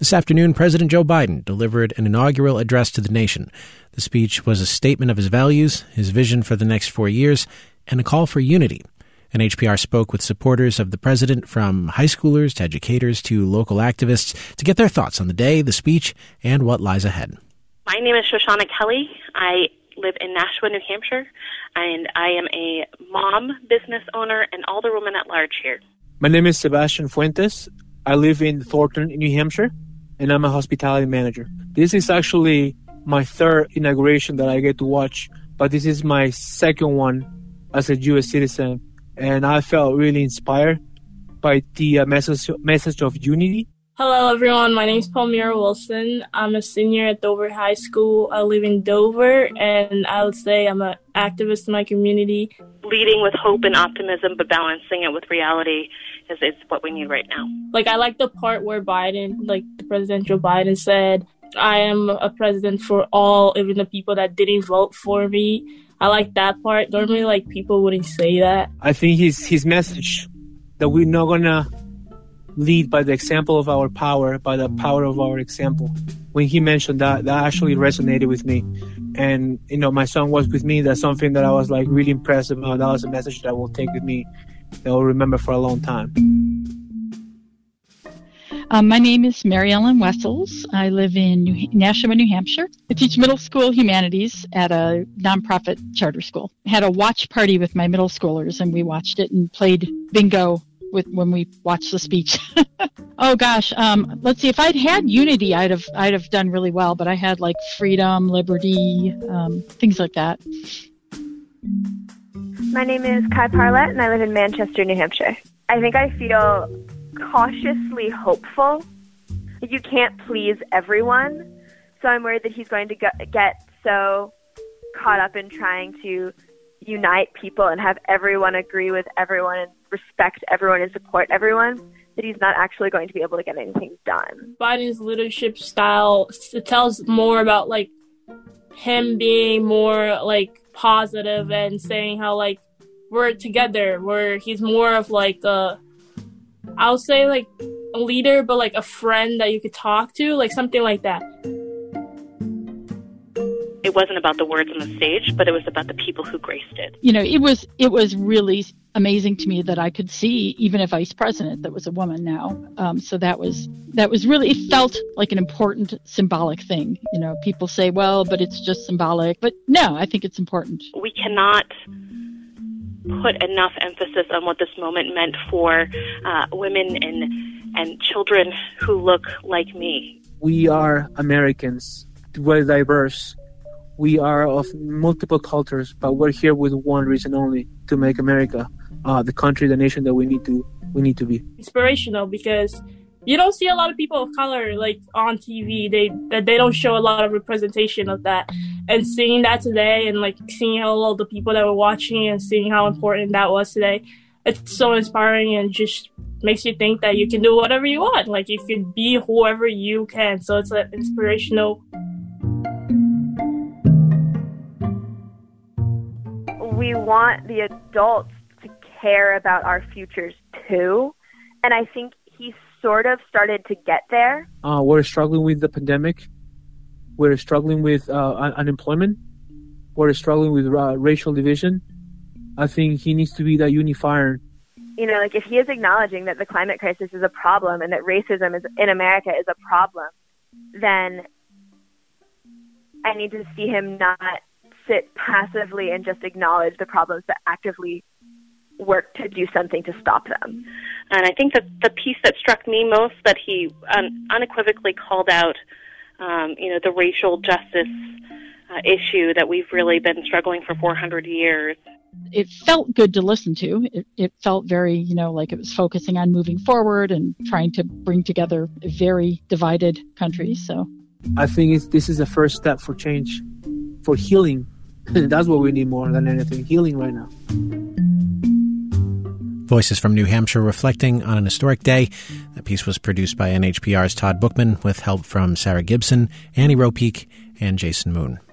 This afternoon, President Joe Biden delivered an inaugural address to the nation. The speech was a statement of his values, his vision for the next 4 years, and a call for unity. NHPR spoke with supporters of the president, from high schoolers to educators to local activists, to get their thoughts on the day, the speech, and what lies ahead. My name is Shoshana Kelly. I live in Nashua, New Hampshire, and I am a mom, business owner, and alderwoman at large here. My name is Sebastian Fuentes. I live in Thornton, New Hampshire, and I'm a hospitality manager. This is actually my third inauguration that I get to watch, but this is my second one as a U.S. citizen, and I felt really inspired by the message of unity. Hello, everyone. My name is Palmyra Wilson. I'm a senior at Dover High School. I live in Dover, and I would say I'm an activist in my community. Leading with hope and optimism, but balancing it with reality is what we need right now. I like the part where Biden, the President Joe Biden said, I am a president for all, even the people that didn't vote for me. I like that part. Normally, people wouldn't say that. I think his message that we're not going to lead by the example of our power, by the power of our example. When he mentioned that actually resonated with me. And, my son was with me. That's something that I was really impressed about. That was a message that I will take with me, that I'll remember for a long time. My name is Mary Ellen Wessels. I live in Nashua, New Hampshire. I teach middle school humanities at a nonprofit charter school. I had a watch party with my middle schoolers, and we watched it and played bingo when we watched the speech. Oh gosh, let's see. If I'd had unity, I'd have done really well. But I had freedom, liberty, things like that. My name is Kai Parlett, and I live in Manchester, New Hampshire. I think I feel cautiously hopeful. You can't please everyone, so I'm worried that he's going to get so caught up in trying to unite people and have everyone agree with everyone and respect everyone and support everyone, that he's not actually going to be able to get anything done. Biden's leadership style, it tells more about him being more positive and saying how we're together, where he's more of I'll say a leader, but a friend that you could talk to, something like that. It wasn't about the words on the stage, but it was about the people who graced it. It was really amazing to me that I could see even a vice president that was a woman now. So that was really, it felt like an important symbolic thing. People say, well, but it's just symbolic. But no, I think it's important. We cannot put enough emphasis on what this moment meant for women and children who look like me. We are Americans. We're diverse. We are of multiple cultures, but we're here with one reason only: to make America the country, the nation that we need to be. Inspirational, because you don't see a lot of people of color on TV. They don't show a lot of representation of that. And seeing that today, and seeing all the people that were watching and seeing how important that was today, it's so inspiring and just makes you think that you can do whatever you want. You can be whoever you can. So it's inspirational. We want the adults to care about our futures too, and I think he sort of started to get there. We're struggling with the pandemic. We're struggling with unemployment. We're struggling with racial division. I think he needs to be that unifier. If he is acknowledging that the climate crisis is a problem and that racism in America is a problem, then I need to see him not sit passively and just acknowledge the problems, but actively work to do something to stop them. And I think that the piece that struck me most, that he unequivocally called out, the racial justice issue that we've really been struggling for 400 years. It felt good to listen to. It felt very, like it was focusing on moving forward and trying to bring together a very divided country. So I think this is the first step for change, for healing. That's what we need more than anything, healing right now. Voices from New Hampshire reflecting on an historic day. The piece was produced by NHPR's Todd Bookman with help from Sarah Gibson, Annie Ropeek, and Jason Moon.